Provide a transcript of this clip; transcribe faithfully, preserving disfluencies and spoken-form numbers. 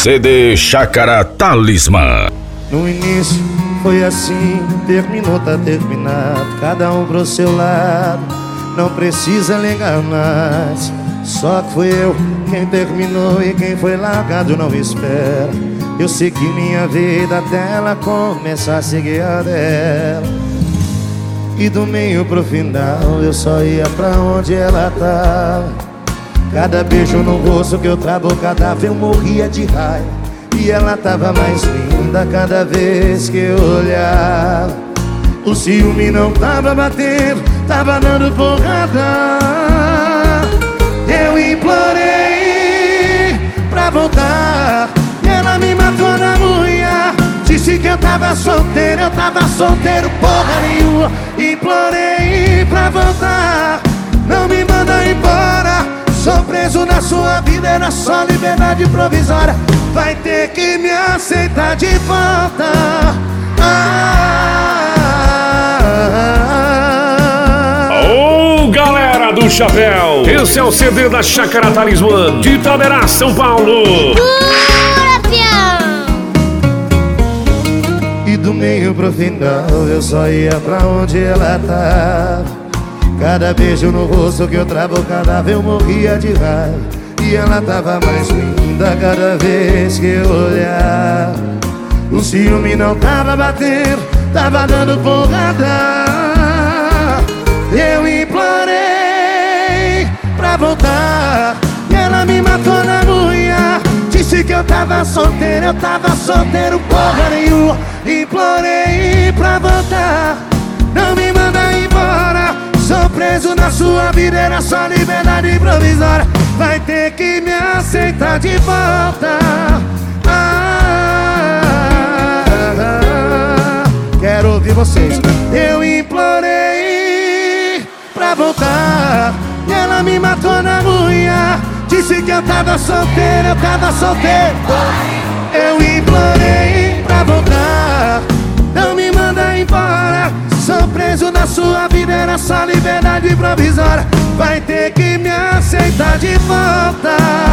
C D Chácara Talismã. No início foi assim, terminou, tá terminado, cada um pro seu lado, não precisa ligar mais. Só que fui eu quem terminou e quem foi largado não espera. Eu segui minha vida até ela começar a seguir a dela. E do meio pro final eu só ia pra onde ela tava. Cada beijo no rosto que eu travo, cada vez eu morria de raiva. E ela tava mais linda cada vez que eu olhava. O ciúme não tava batendo, tava dando porrada. Eu implorei pra voltar, ela me matou na unha. Disse que eu tava solteiro, eu tava solteiro porra nenhuma. Implorei pra voltar, não me manda embora. Sou preso na sua vida, era só liberdade provisória. Vai ter que me aceitar de volta. Ô, galera do chapéu, esse é o C D da Chácara Talismã de Itaberá, São Paulo. E do meio pro final eu só ia pra onde ela tava. Cada beijo no rosto que eu travo, cada vez eu morria de raiva. E ela tava mais linda cada vez que eu olhava. O ciúme não tava batendo, tava dando porrada. Eu implorei pra voltar, e ela me matou na unha. Disse que eu tava solteiro, eu tava solteiro porra nenhuma. Implorei pra voltar, não me manda embora. Sou preso na sua vida, era só liberdade provisória. Vai ter que me aceitar de volta. Ah, ah, ah, quero ouvir vocês. Eu implorei pra voltar, e ela me matou na unha. Disse que eu tava solteiro, eu tava solteiro. Eu implorei pra voltar, não me manda embora. Sou preso na sua vida, era só liberdade provisória. Vai ter que me aceitar de volta.